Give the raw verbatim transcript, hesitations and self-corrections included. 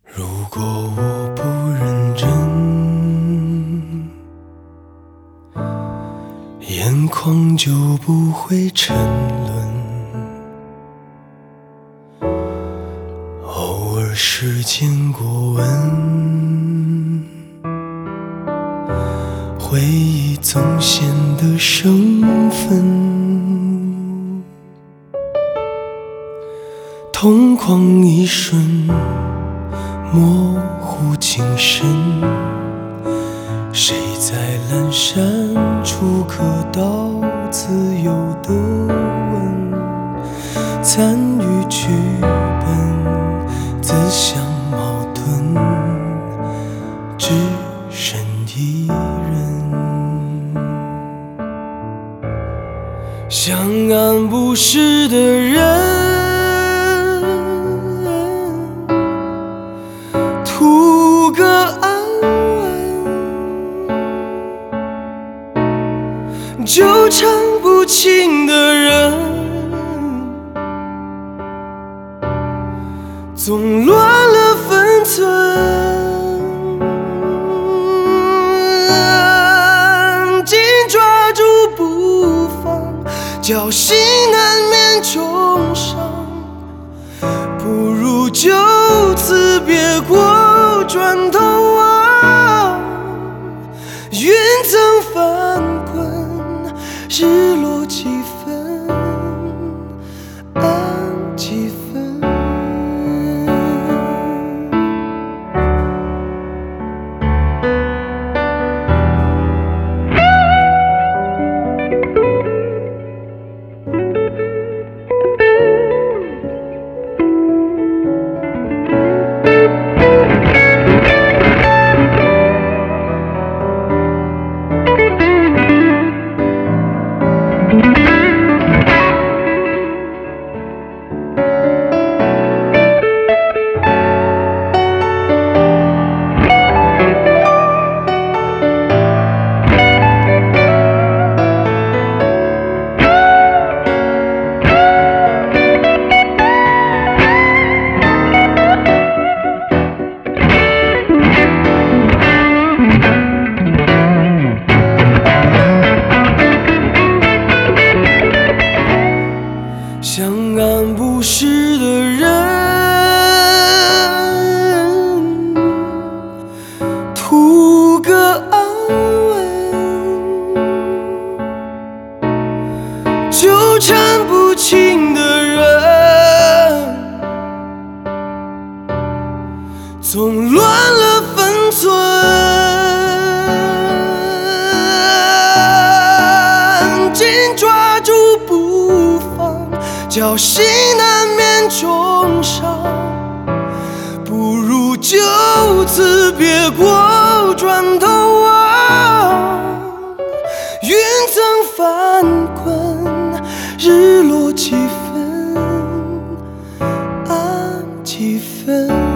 如果我不认真，眼眶就不会沉沦。偶尔时间过问，回忆总显得生分。瞳孔一瞬，模糊情深，谁在阑珊处可到自由的吻？参与剧本，自相矛盾，只剩一人。相安无事的人，图个安稳，纠缠不清的人，总乱了分寸，紧抓住不放，侥幸难免重伤，不如就此别过，转头望，云层翻滚，日落几分，暗几分。相安无事的人，图个安稳，纠缠不清的人，总乱了分寸，紧抓住不放，侥幸难免重伤，不如就此别过，转头望，云层翻滚，日落几分，暗几分。